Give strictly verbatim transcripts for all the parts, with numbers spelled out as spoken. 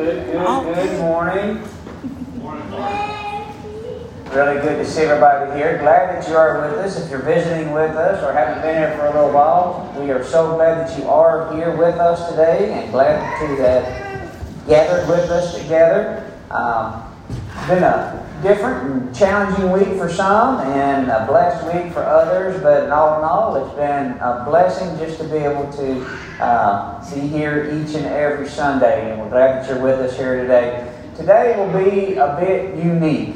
Good, good, good morning. Really good to see everybody here. Glad that you are with us. If you're visiting with us or haven't been here for a little while, we are so glad that you are here with us today and glad to have gathered with us together. Um, it's been a different and challenging week for some and a blessed week for others, but in all in all, it's been a blessing just to be able to uh, be here each and every Sunday, and we're glad that you're with us here today. Today will be a bit unique.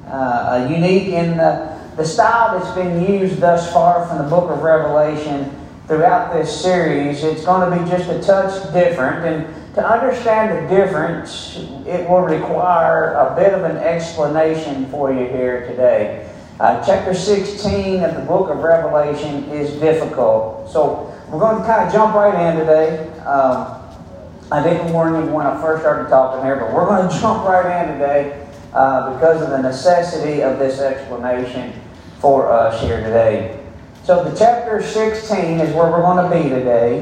Uh, unique in the, the style that's been used thus far from the book of Revelation throughout this series. It's going to be just a touch different, and to understand the difference, it will require a bit of an explanation for you here today. Uh, chapter sixteen of the book of Revelation is difficult, so we're going to kind of jump right in today. Um, I didn't warn you when I first started talking here, but we're going to jump right in today. Uh, because of the necessity of this explanation for us here today. So the chapter sixteen is where we're going to be today.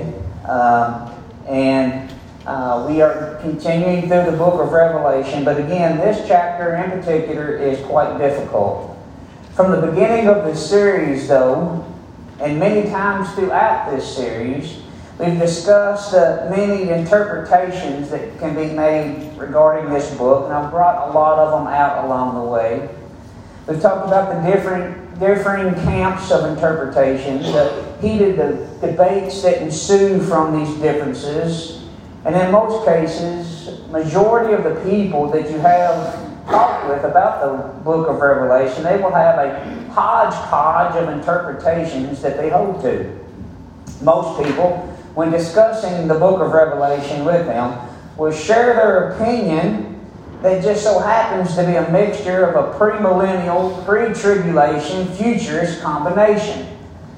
Um, and uh, we are continuing through the book of Revelation. But again, this chapter in particular is quite difficult. From the beginning of the series, though, and many times throughout this series, we've discussed uh, many interpretations that can be made regarding this book, and I've brought a lot of them out along the way. We've talked about the different, differing camps of interpretation, the heated the debates that ensue from these differences, and in most cases, majority of the people that you have talked with about the book of Revelation, they will have a hodgepodge of interpretations that they hold to. Most people, when discussing the book of Revelation with them, will share their opinion that just so happens to be a mixture of a premillennial, pre-tribulation, futurist combination.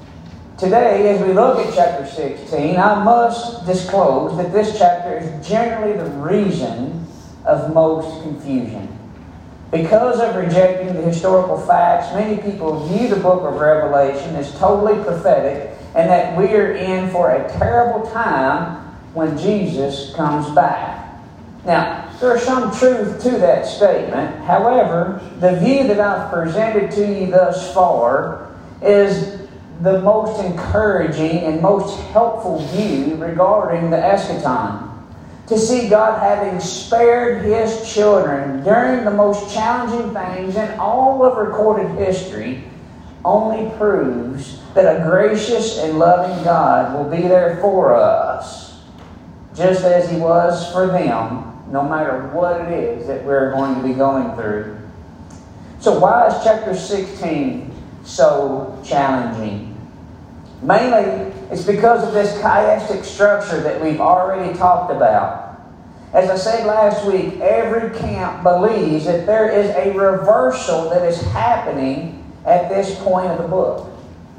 Today, as we look at chapter sixteen, I must disclose that this chapter is generally the reason of most confusion. Because of rejecting the historical facts, many people view the book of Revelation as totally prophetic, and that we are in for a terrible time when Jesus comes back. Now, there's some truth to that statement. However, the view that I've presented to you thus far is the most encouraging and most helpful view regarding the eschaton. To see God having spared His children during the most challenging things in all of recorded history only proves that a gracious and loving God will be there for us, just as He was for them, no matter what it is that we're going to be going through. So why is chapter sixteen so challenging? Mainly, it's because of this chiastic structure that we've already talked about. As I said last week, every camp believes that there is a reversal that is happening at this point of the book.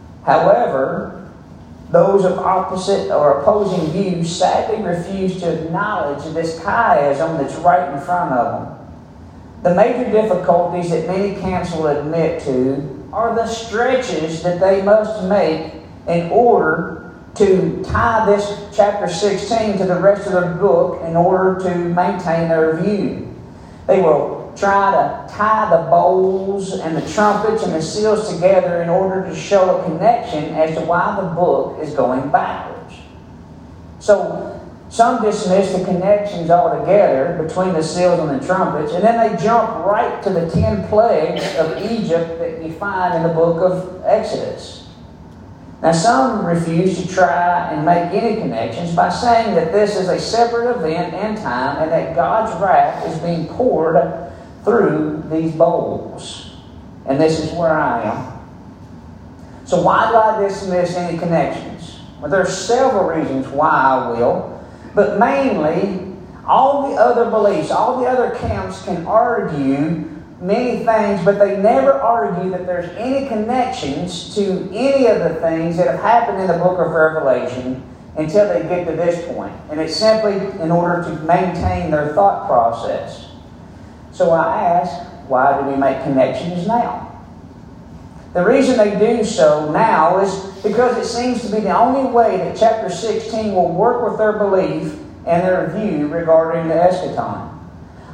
However, those of opposite or opposing views sadly refuse to acknowledge this chiasm that's right in front of them. The major difficulties that many camps will admit to are the stretches that they must make in order to tie this chapter sixteen to the rest of the book in order to maintain their view. They will try to tie the bowls and the trumpets and the seals together in order to show a connection as to why the book is going backwards. So some dismiss the connections altogether between the seals and the trumpets, and then they jump right to the ten plagues of Egypt that you find in the book of Exodus. Now some refuse to try and make any connections by saying that this is a separate event in time and that God's wrath is being poured through these bowls. And this is where I am. So why do I dismiss any connections? Well, there are several reasons why I will. But mainly, all the other beliefs, all the other camps can argue many things, but they never argue that there's any connections to any of the things that have happened in the book of Revelation until they get to this point. And it's simply in order to maintain their thought process. So I ask, why do we make connections now? The reason they do so now is because it seems to be the only way that chapter sixteen will work with their belief and their view regarding the eschaton.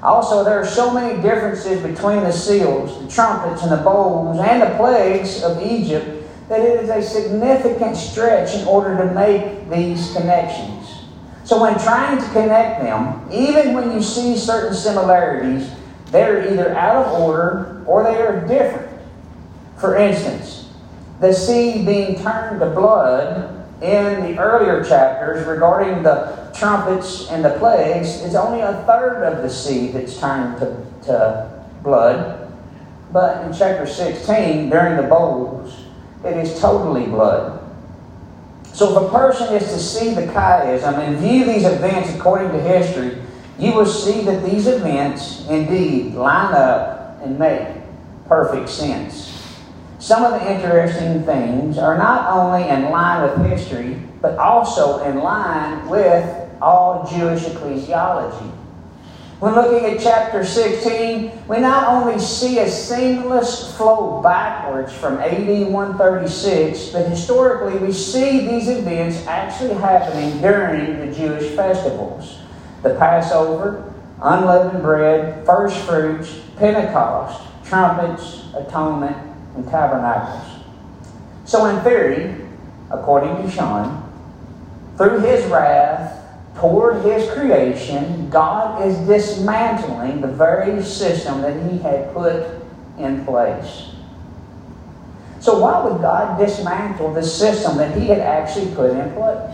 Also, there are so many differences between the seals, the trumpets, and the bowls, and the plagues of Egypt that it is a significant stretch in order to make these connections. So when trying to connect them, even when you see certain similarities, they're either out of order or they are different. For instance, the sea being turned to blood in the earlier chapters regarding the trumpets and the plagues is only a third of the sea that's turned to, to blood. But in chapter sixteen, during the bowls, it is totally blood. So if a person is to see the chiasm and view these events according to history, you will see that these events indeed line up and make perfect sense. Some of the interesting things are not only in line with history, but also in line with all Jewish ecclesiology. When looking at chapter sixteen, we not only see a seamless flow backwards from A D one thirty-six, but historically we see these events actually happening during the Jewish festivals. The Passover, unleavened bread, first fruits, Pentecost, trumpets, atonement, and tabernacles. So in theory, according to Sean, through His wrath toward His creation, God is dismantling the very system that He had put in place. So why would God dismantle the system that He had actually put in place?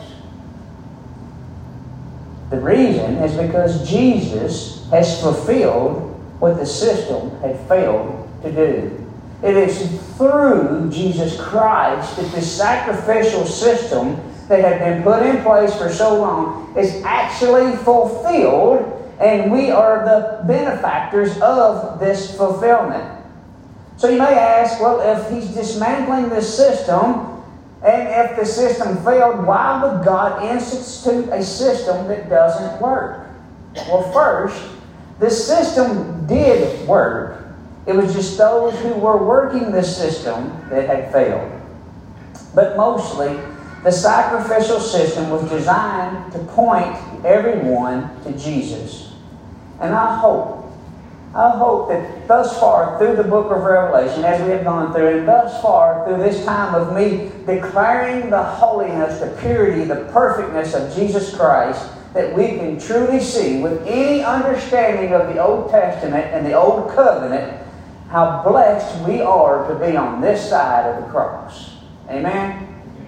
The reason is because Jesus has fulfilled what the system had failed to do. It is through Jesus Christ that this sacrificial system that had been put in place for so long is actually fulfilled, and we are the benefactors of this fulfillment. So you may ask, well, if He's dismantling this system, and if the system failed, why would God institute a system that doesn't work? Well, first, the system did work. It was just those who were working the system that had failed. But mostly, the sacrificial system was designed to point everyone to Jesus. And I hope, I hope that thus far through the book of Revelation, as we have gone through, and thus far through this time of me declaring the holiness, the purity, the perfectness of Jesus Christ, that we can truly see with any understanding of the Old Testament and the Old Covenant how blessed we are to be on this side of the cross. Amen?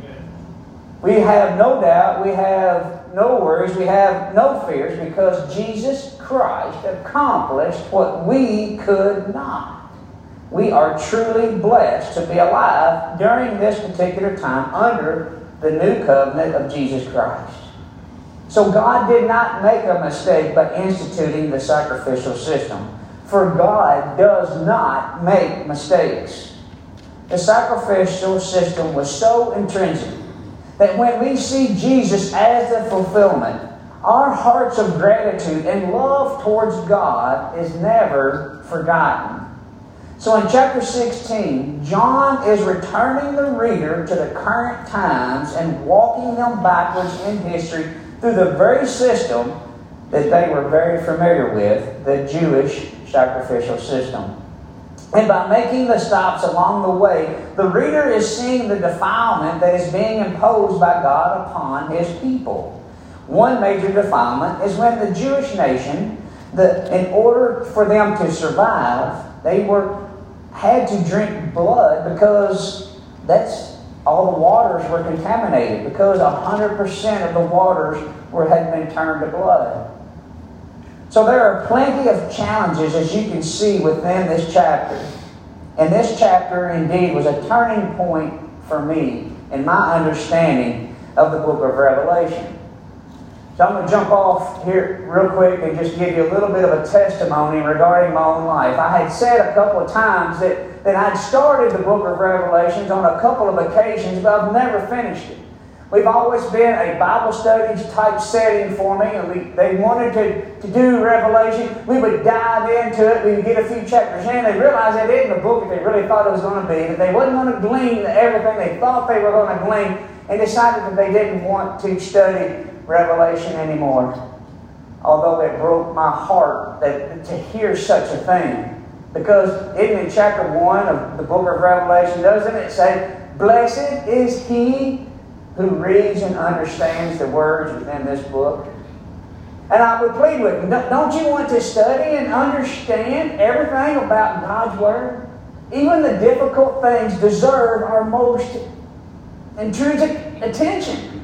We have no doubt, we have no worries, we have no fears because Jesus Christ accomplished what we could not. We are truly blessed to be alive during this particular time under the new covenant of Jesus Christ. So God did not make a mistake by instituting the sacrificial system. For God does not make mistakes. The sacrificial system was so intrinsic that when we see Jesus as the fulfillment, our hearts of gratitude and love towards God is never forgotten. So in chapter sixteen, John is returning the reader to the current times and walking them backwards in history through the very system that they were very familiar with, the Jewish sacrificial system. And by making the stops along the way, the reader is seeing the defilement that is being imposed by God upon His people. One major defilement is when the Jewish nation, the, in order for them to survive, they were had to drink blood because that's all the waters were contaminated, because one hundred percent of the waters were had been turned to blood. So there are plenty of challenges, as you can see, within this chapter. And this chapter, indeed, was a turning point for me in my understanding of the book of Revelation. So I'm going to jump off here real quick and just give you a little bit of a testimony regarding my own life. I had said a couple of times that, that I'd started the book of Revelations on a couple of occasions, but I've never finished it. We've always been a Bible studies type setting for me, and we, they wanted to, to do Revelation. We would dive into it. We would get a few chapters in. They realized that it isn't the book that they really thought it was going to be, that they wasn't going to glean everything they thought they were going to glean, and decided that they didn't want to study Revelation anymore. although it broke my heart that to hear such a thing. Because even in chapter one of the book of Revelation, doesn't it say, "Blessed is he who reads and understands the words within this book"? And I would plead with him, don't you want to study and understand everything about God's Word? Even the difficult things deserve our most intrinsic attention.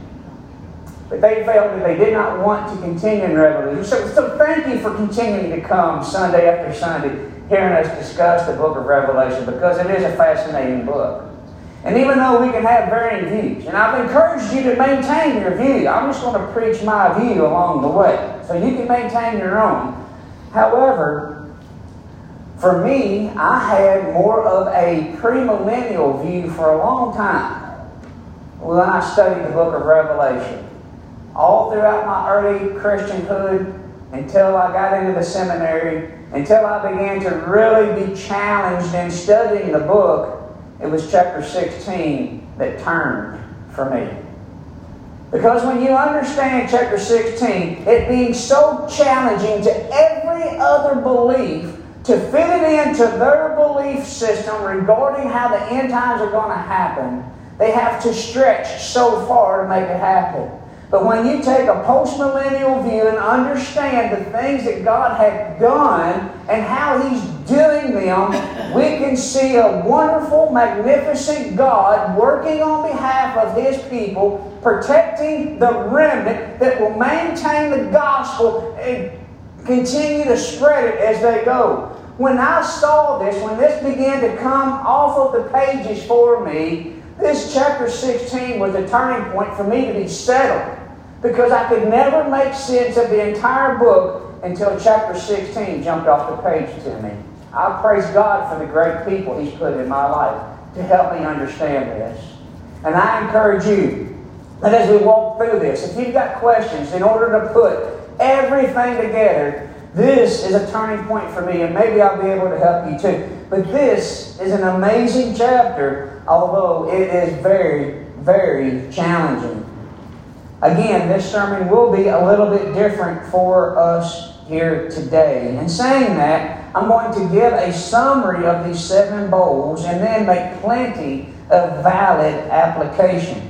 But they felt that they did not want to continue in Revelation. So, so thank you for continuing to come Sunday after Sunday, hearing us discuss the book of Revelation, because it is a fascinating book. And even though we can have varying views, and I've encouraged you to maintain your view. I'm just going to preach my view along the way, so you can maintain your own. However, for me, I had more of a premillennial view for a long time when I studied the book of Revelation. All throughout my early Christianhood, until I got into the seminary, until I began to really be challenged in studying the book, it was chapter sixteen that turned for me. Because when you understand chapter sixteen, it being so challenging to every other belief to fit it into their belief system regarding how the end times are going to happen, they have to stretch so far to make it happen. But when you take a postmillennial view and understand the things that God had done and how He's doing them, we can see a wonderful, magnificent God working on behalf of His people, protecting the remnant that will maintain the gospel and continue to spread it as they go. When I saw this, when this began to come off of the pages for me, this chapter sixteen was a turning point for me to be settled. Because I could never make sense of the entire book until chapter sixteen jumped off the page to me. I praise God for the great people He's put in my life to help me understand this. And I encourage you that as we walk through this, if you've got questions, in order to put everything together, this is a turning point for me, and maybe I'll be able to help you too. But this is an amazing chapter, although it is very, very challenging. Again, this sermon will be a little bit different for us here today. In saying that, I'm going to give a summary of these seven bowls and then make plenty of valid application.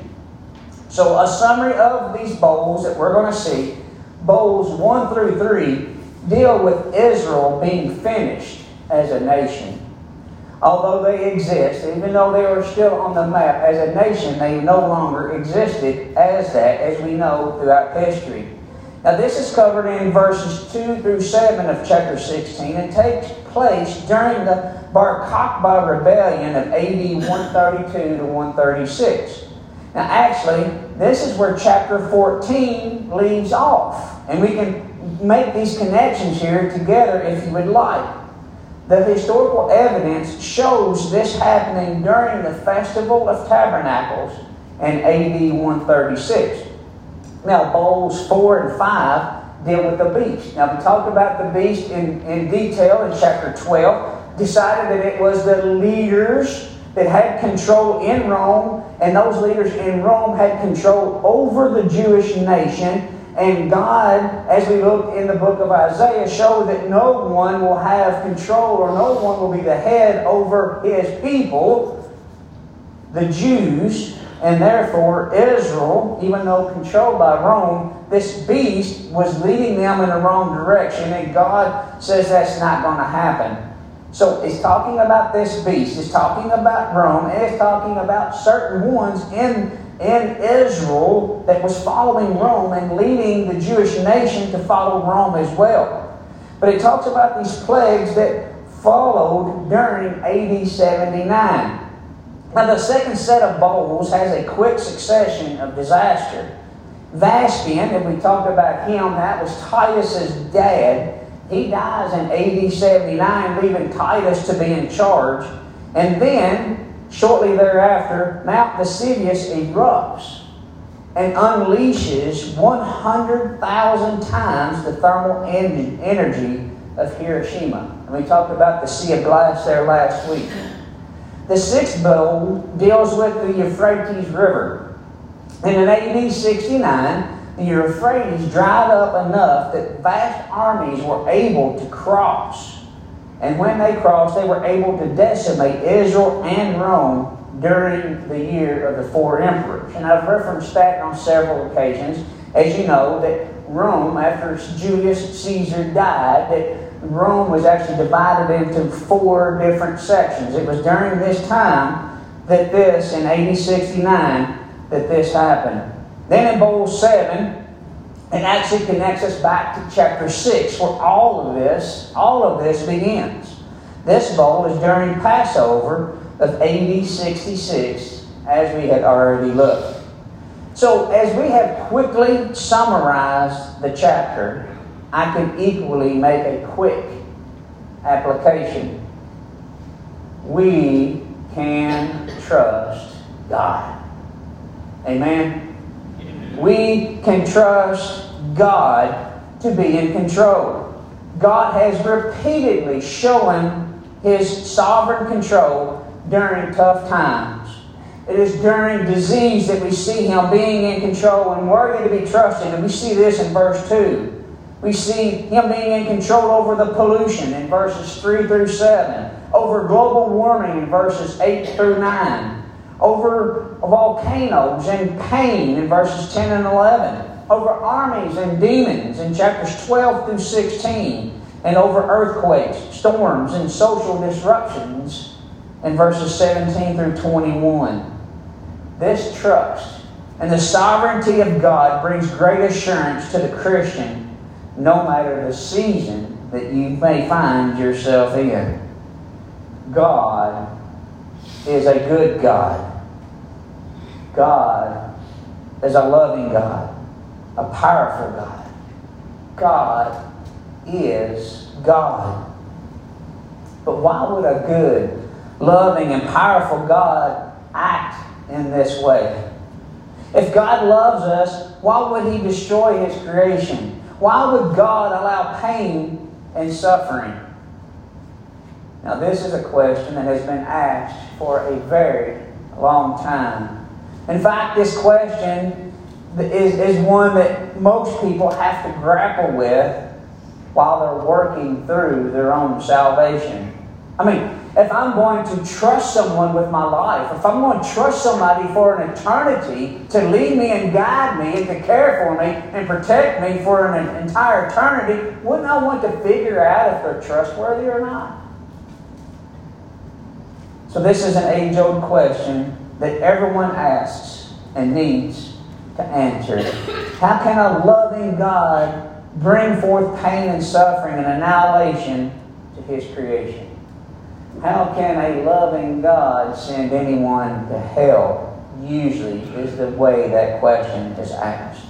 So a summary of these bowls that we're going to see, bowls one through three, deal with Israel being finished as a nation. Although they exist, even though they are still on the map as a nation, they no longer existed as that, as we know throughout history. Now this is covered in verses two through seven of chapter sixteen and takes place during the Bar Kokhba rebellion of A D one thirty-two to one thirty-six. Now actually, this is where chapter fourteen leaves off. And we can make these connections here together if you would like. The historical evidence shows this happening during the Festival of Tabernacles in A D one thirty-six. Now, bowls four and five deal with the beast. Now, we talked about the beast in, in detail in chapter twelve, decided that it was the leaders that had control in Rome, and those leaders in Rome had control over the Jewish nation. And God, as we look in the book of Isaiah, showed that no one will have control or no one will be the head over His people, the Jews, and therefore Israel, even though controlled by Rome, this beast was leading them in the wrong direction, and God says that's not going to happen. So it's talking about this beast, it's talking about Rome, and it's talking about certain ones in in Israel that was following Rome and leading the Jewish nation to follow Rome as well. But it talks about these plagues that followed during A D seventy-nine. Now the second set of bowls has a quick succession of disaster. Vespasian, and we talked about him, that was Titus's dad. He dies in A D seventy-nine, leaving Titus to be in charge. And then shortly thereafter, Mount Vesuvius erupts and unleashes one hundred thousand times the thermal en- energy of Hiroshima. And we talked about the Sea of Glass there last week. The sixth bowl deals with the Euphrates River. And in A D sixty-nine, the Euphrates dried up enough that vast armies were able to cross. And when they crossed, they were able to decimate Israel and Rome during the year of the four emperors. And I've referenced that on several occasions. As you know, that Rome, after Julius Caesar died, that Rome was actually divided into four different sections. It was during this time that this, in A D sixty-nine, that this happened. Then in Bowl seven, it actually connects us back to chapter six, where all of this, all of this begins. This bowl is during Passover of A D sixty-six, as we had already looked. So, as we have quickly summarized the chapter, I could equally make a quick application. We can trust God. Amen? We can trust God to be in control. God has repeatedly shown His sovereign control during tough times. It is during disease that we see Him being in control and worthy to be trusted. And we see this in verse two. We see Him being in control over the pollution in verses three through seven. Over global warming in verses eight through nine. Over volcanoes and pain in verses ten and eleven. Over armies and demons in chapters twelve through sixteen. And over earthquakes, storms, and social disruptions in verses seventeen through twenty-one. This trust and the sovereignty of God brings great assurance to the Christian, no matter the season that you may find yourself in. God is a good God. God is a loving God, a powerful God. God is God. But why would a good, loving, and powerful God act in this way? If God loves us, why would He destroy His creation? Why would God allow pain and suffering? Now, this is a question that has been asked for a very long time. In fact, this question is, is one that most people have to grapple with while they're working through their own salvation. I mean, if I'm going to trust someone with my life, if I'm going to trust somebody for an eternity to lead me and guide me and to care for me and protect me for an entire eternity, wouldn't I want to figure out if they're trustworthy or not? So this is an age-old question that everyone asks and needs to answer. How can a loving God bring forth pain and suffering and annihilation to His creation? How can a loving God send anyone to hell? Usually is the way that question is asked.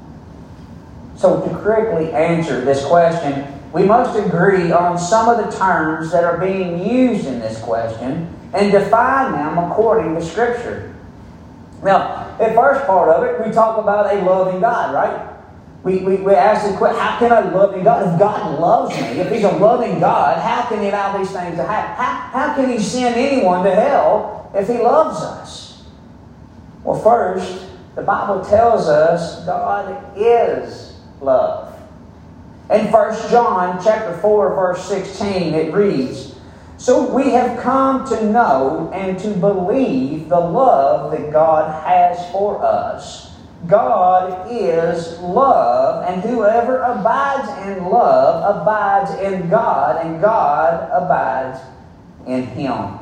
So to correctly answer this question, we must agree on some of the terms that are being used in this question and define them according to Scripture. Now, the first part of it, we talk about a loving God, right? We, we, we ask the question, how can a loving God, if God loves me, if He's a loving God, how can He allow these things to happen? How, how can He send anyone to hell if He loves us? Well, first, the Bible tells us God is love. In First John chapter four, verse sixteen, it reads, "So we have come to know and to believe the love that God has for us. God is love, and whoever abides in love abides in God, and God abides in him."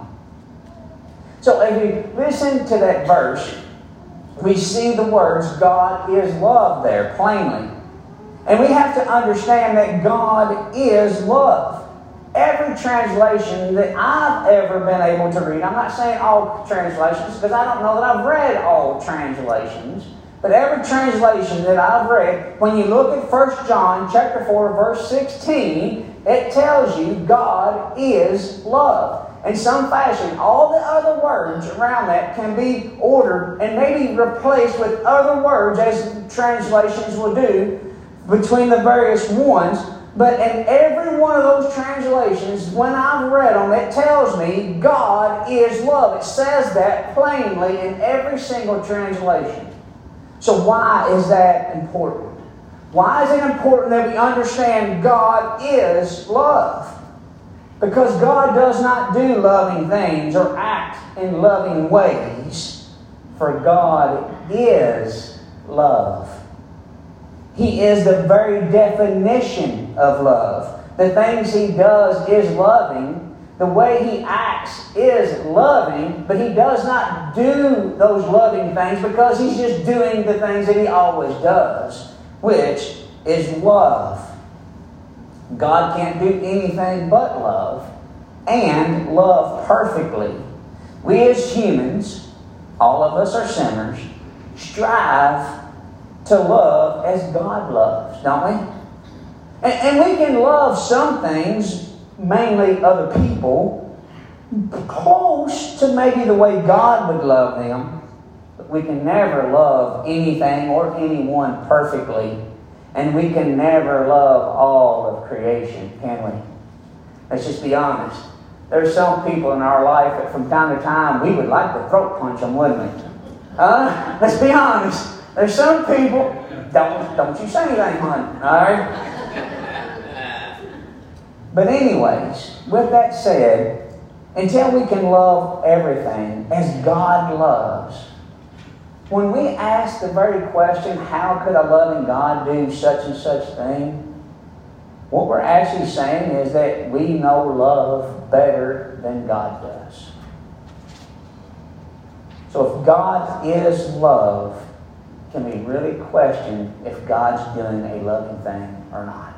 So if we listen to that verse, we see the words God is love there plainly. And we have to understand that God is love. Every translation that I've ever been able to read, I'm not saying all translations because I don't know that I've read all translations, but every translation that I've read, when you look at First John chapter four, verse sixteen, it tells you God is love. In some fashion, all the other words around that can be ordered and maybe replaced with other words, as translations will do, between the various ones. But in every one of those translations, when I've read them, it tells me God is love. It says that plainly in every single translation. So why is that important? Why is it important that we understand God is love? Because God does not do loving things or act in loving ways, for God is love. He is the very definition of love. The things He does is loving. The way He acts is loving, but He does not do those loving things because He's just doing the things that He always does, which is love. God can't do anything but love, and love perfectly. We as humans, all of us are sinners, strive to love as God loves, don't we? And, and we can love some things, mainly other people, close to maybe the way God would love them, but we can never love anything or anyone perfectly. And we can never love all of creation, can we? Let's just be honest. There's some people in our life that from time to time we would like to throat punch them, wouldn't we? Uh, let's be honest. There's some people, don't, don't you say anything, honey, all right? But anyways, with that said, until we can love everything as God loves, when we ask the very question, how could a loving God do such and such thing? What we're actually saying is that we know love better than God does. So if God is love, can we really question if God's doing a loving thing or not?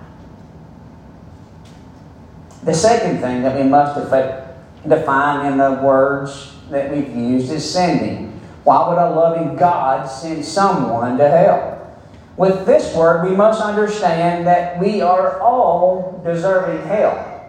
The second thing that we must define in the words that we've used is sending. Why would a loving God send someone to hell? With this word, we must understand that we are all deserving hell.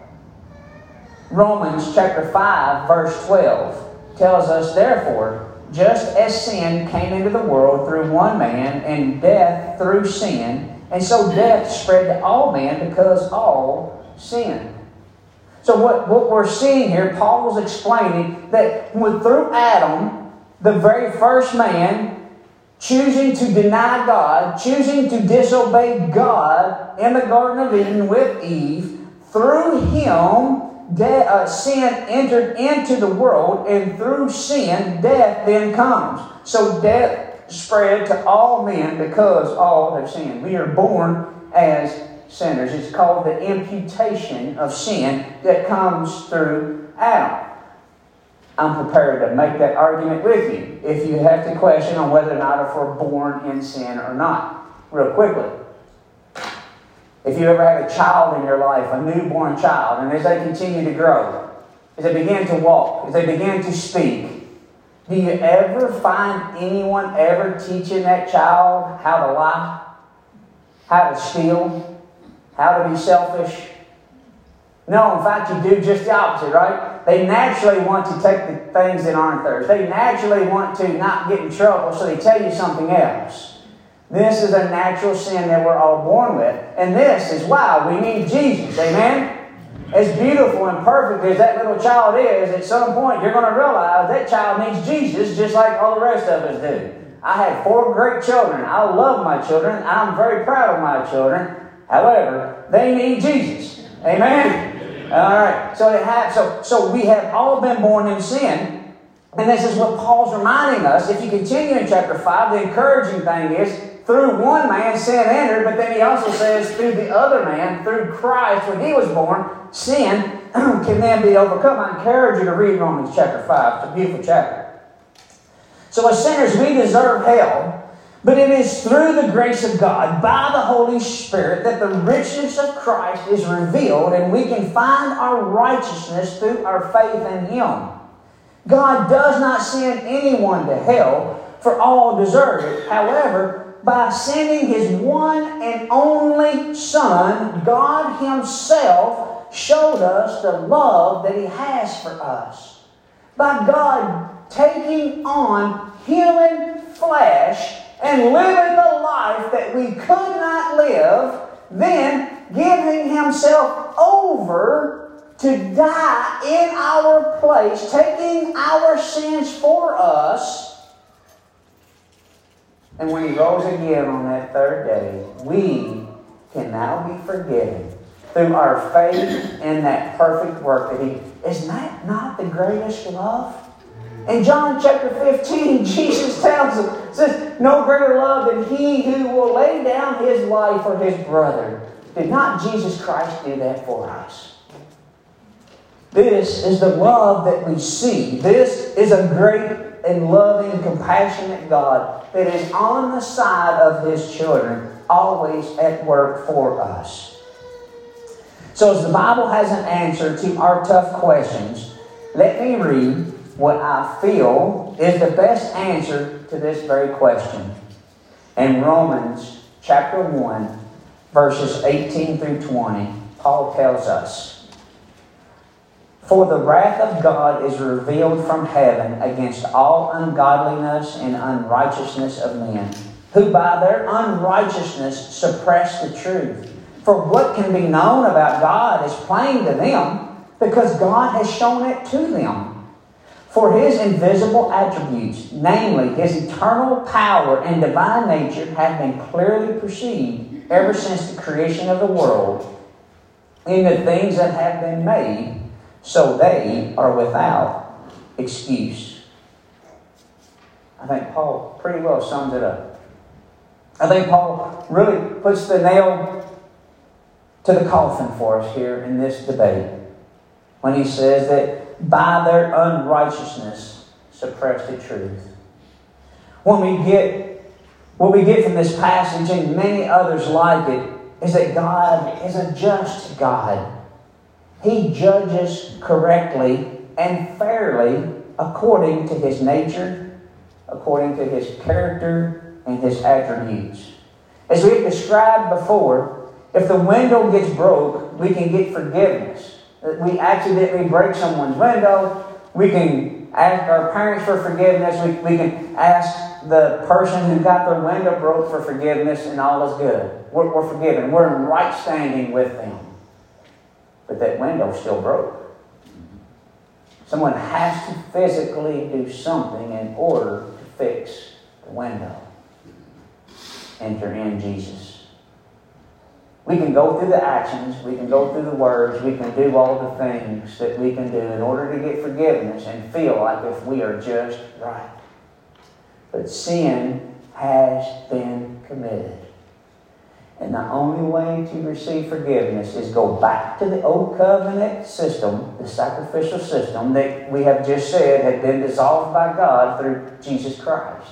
Romans chapter five, verse twelve tells us, therefore, just as sin came into the world through one man, and death through sin, and so death spread to all men because all sinned. So what, what we're seeing here, Paul was explaining that when, through Adam, the very first man, choosing to deny God, choosing to disobey God in the Garden of Eden with Eve, through him, de- uh, sin entered into the world, and through sin, death then comes. So death spread to all men because all have sinned. We are born as sinners. It's called the imputation of sin that comes through Adam. I'm prepared to make that argument with you if you have to question on whether or not if we're born in sin or not. Real quickly. If you ever had a child in your life, a newborn child, and as they continue to grow, as they begin to walk, as they begin to speak, do you ever find anyone ever teaching that child how to lie? How to steal? How to be selfish? No, in fact, you do just the opposite, right? They naturally want to take the things that aren't theirs. They naturally want to not get in trouble, so they tell you something else. This is a natural sin that we're all born with. And this is why we need Jesus. Amen? As beautiful and perfect as that little child is, at some point you're going to realize that child needs Jesus just like all the rest of us do. I have four great children. I love my children. I'm very proud of my children. However, they need Jesus. Amen? All right, so it had, so so we have all been born in sin, and this is what Paul's reminding us. If you continue in chapter five, the encouraging thing is through one man sin entered, but then he also says through the other man, through Christ, when he was born, sin can then be overcome. I encourage you to read Romans chapter five. It's a beautiful chapter. So as sinners, we deserve hell. But it is through the grace of God, by the Holy Spirit, that the richness of Christ is revealed, and we can find our righteousness through our faith in Him. God does not send anyone to hell, for all deserve it. However, by sending His one and only Son, God Himself showed us the love that He has for us. By God taking on human flesh and living the life that we could not live, then giving Himself over to die in our place, taking our sins for us, And when He rose again on that third day, we can now be forgiven through our faith in that perfect work that He... Is that not the greatest love? In John chapter fifteen, Jesus tells us, says, no greater love than he who will lay down his life for his brother. Did not Jesus Christ do that for us? This is the love that we see. This is a great and loving, compassionate God that is on the side of His children, always at work for us. So as the Bible has an answer to our tough questions, let me read what I feel is the best answer to this very question. In Romans chapter one, verses eighteen through twenty, Paul tells us, "For the wrath of God is revealed from heaven against all ungodliness and unrighteousness of men, who by their unrighteousness suppress the truth. For what can be known about God is plain to them, because God has shown it to them. For His invisible attributes, namely His eternal power and divine nature, have been clearly perceived ever since the creation of the world in the things that have been made, so they are without excuse." I think Paul pretty well sums it up. I think Paul really puts the nail to the coffin for us here in this debate when he says that by their unrighteousness suppress the truth. When we get what we get from this passage and many others like it is that God is a just God. He judges correctly and fairly according to His nature, according to His character and His attributes. As we've described before, if the window gets broke, we can get forgiveness. We accidentally break someone's window, we can ask our parents for forgiveness, we, we can ask the person who got their window broke for forgiveness, and all is good. We're, we're forgiven. We're in right standing with them. But that window's still broke. Someone has to physically do something in order to fix the window. Enter in Jesus. We can go through the actions, we can go through the words, we can do all the things that we can do in order to get forgiveness and feel like if we are just right. But sin has been committed. And the only way to receive forgiveness is go back to the old covenant system, the sacrificial system that we have just said had been dissolved by God through Jesus Christ.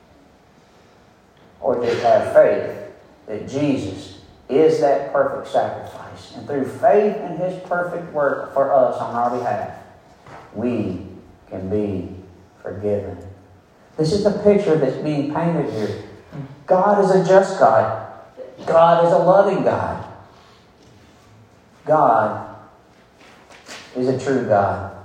Or just have faith that Jesus is that perfect sacrifice. And through faith in His perfect work for us on our behalf, we can be forgiven. This is the picture that's being painted here. God is a just God. God is a loving God. God is a true God.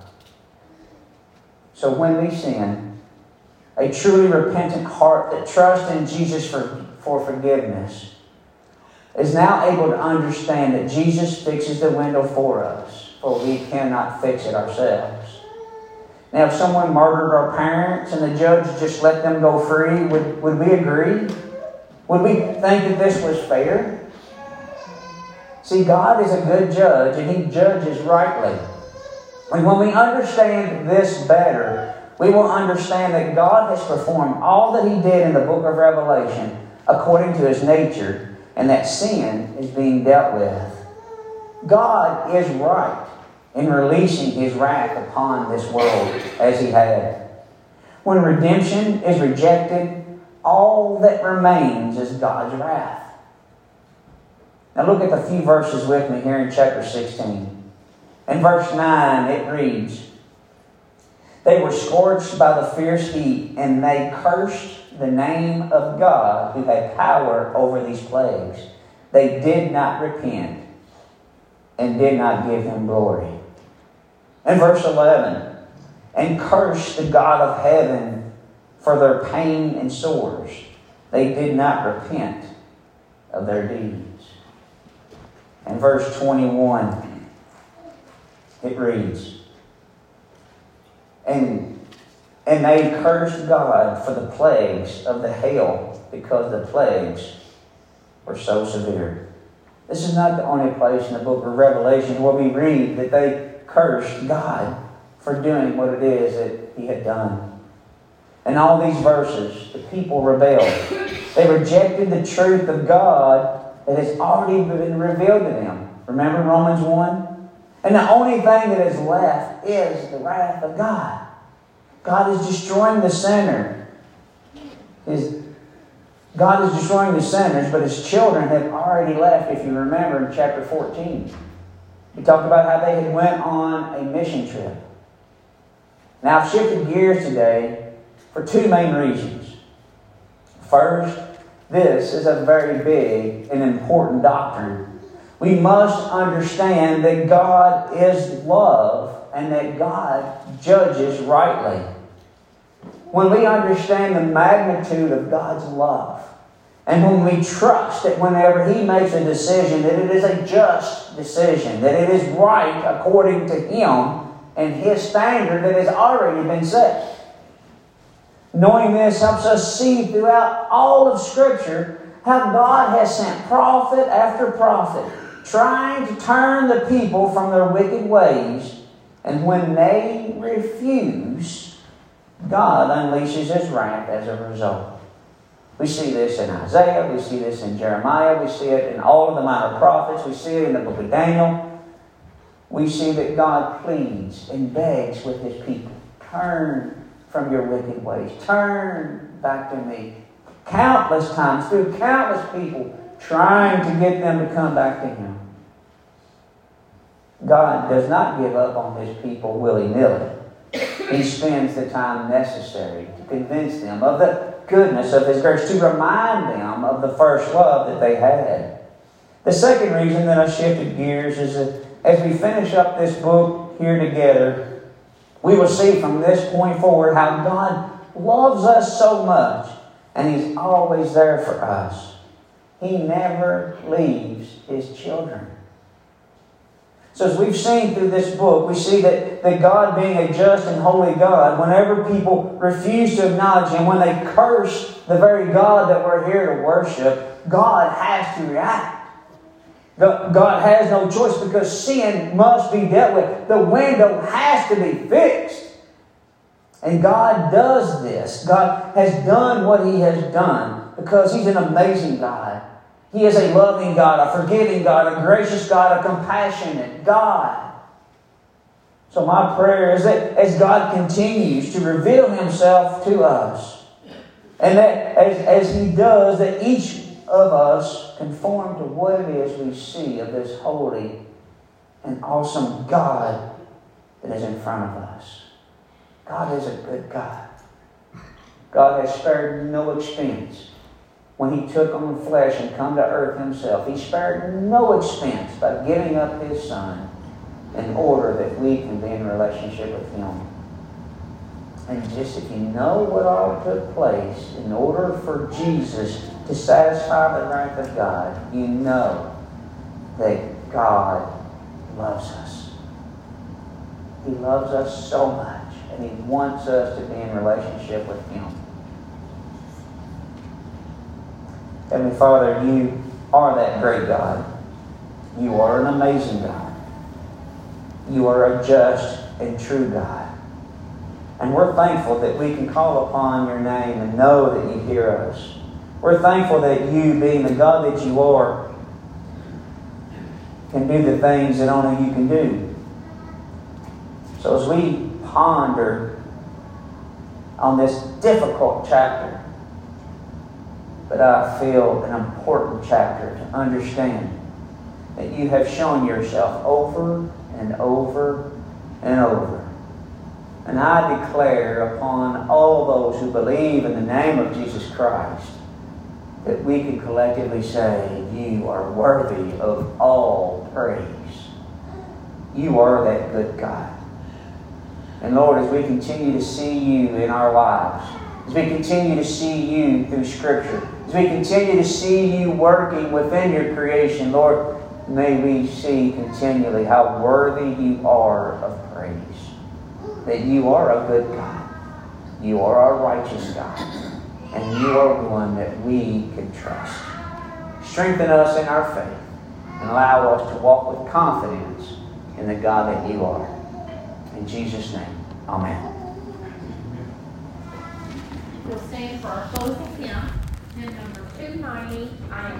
So when we sin, a truly repentant heart that trusts in Jesus for, for forgiveness is now able to understand that Jesus fixes the window for us, for we cannot fix it ourselves. Now, if someone murdered our parents and the judge just let them go free, would, would we agree? Would we think that this was fair? See, God is a good judge, and He judges rightly. And when we understand this better, we will understand that God has performed all that He did in the book of Revelation according to His nature, and that sin is being dealt with. God is right in releasing His wrath upon this world as He had. When redemption is rejected, all that remains is God's wrath. Now look at the few verses with me here in chapter sixteen. In verse nine it reads, "They were scorched by the fierce heat, and they cursed the name of God who had power over these plagues. They did not repent and did not give Him glory." In verse eleven, "And cursed the God of heaven for their pain and sores. They did not repent of their deeds." In verse twenty-one, it reads, And And they cursed God for the plagues of the hail, because the plagues were so severe. This is not the only place in the book of Revelation where we read that they cursed God for doing what it is that He had done. In all these verses, the people rebelled. They rejected the truth of God that has already been revealed to them. Remember Romans one? And the only thing that is left is the wrath of God. God is destroying the sinner. His, God is destroying the sinners, but His children have already left, if you remember in chapter fourteen. We talked about how they had went on a mission trip. Now I've shifted gears today for two main reasons. First, this is a very big and important doctrine. We must understand that God is love and that God judges rightly. When we understand the magnitude of God's love, and when we trust that whenever He makes a decision, that it is a just decision, that it is right according to Him and His standard that has already been set. Knowing this helps us see throughout all of Scripture how God has sent prophet after prophet, trying to turn the people from their wicked ways. And when they refuse, God unleashes His wrath as a result. We see this in Isaiah, we see this in Jeremiah, we see it in all of the minor prophets, we see it in the book of Daniel. We see that God pleads and begs with His people. Turn from your wicked ways. Turn back to me. Countless times, through countless people, trying to get them to come back to Him. God does not give up on His people willy-nilly. He spends the time necessary to convince them of the goodness of His grace, to remind them of the first love that they had. The second reason that I shifted gears is that as we finish up this book here together, we will see from this point forward how God loves us so much, and He's always there for us. He never leaves His children. So as we've seen through this book, we see that, that God, being a just and holy God, whenever people refuse to acknowledge Him, when they curse the very God that we're here to worship, God has to react. God has no choice because sin must be dealt with. The window has to be fixed. And God does this. God has done what He has done because He's an amazing God. He is a loving God, a forgiving God, a gracious God, a compassionate God. So my prayer is that as God continues to reveal Himself to us, and that as, as He does, that each of us conform to what it is we see of this holy and awesome God that is in front of us. God is a good God. God has spared no expense. When He took on flesh and come to earth Himself, He spared no expense by giving up His Son in order that we can be in relationship with Him. And just if you know what all took place in order for Jesus to satisfy the wrath of God, you know that God loves us. He loves us so much, and He wants us to be in relationship with Him. Heavenly Father, You are that great God. You are an amazing God. You are a just and true God. And we're thankful that we can call upon Your name and know that You hear us. We're thankful that You, being the God that You are, can do the things that only You can do. So as we ponder on this difficult chapter, but I feel an important chapter to understand that You have shown Yourself over and over and over. And I declare upon all those who believe in the name of Jesus Christ that we can collectively say, You are worthy of all praise. You are that good God. And Lord, as we continue to see You in our lives, as we continue to see You through Scripture, as we continue to see You working within Your creation, Lord, may we see continually how worthy You are of praise. That You are a good God. You are our righteous God, and you are one that we can trust. Strengthen us in our faith and allow us to walk with confidence in the God that you are. In Jesus' name, amen. We'll stand for our closing hymn, hymn number two ninety, I Am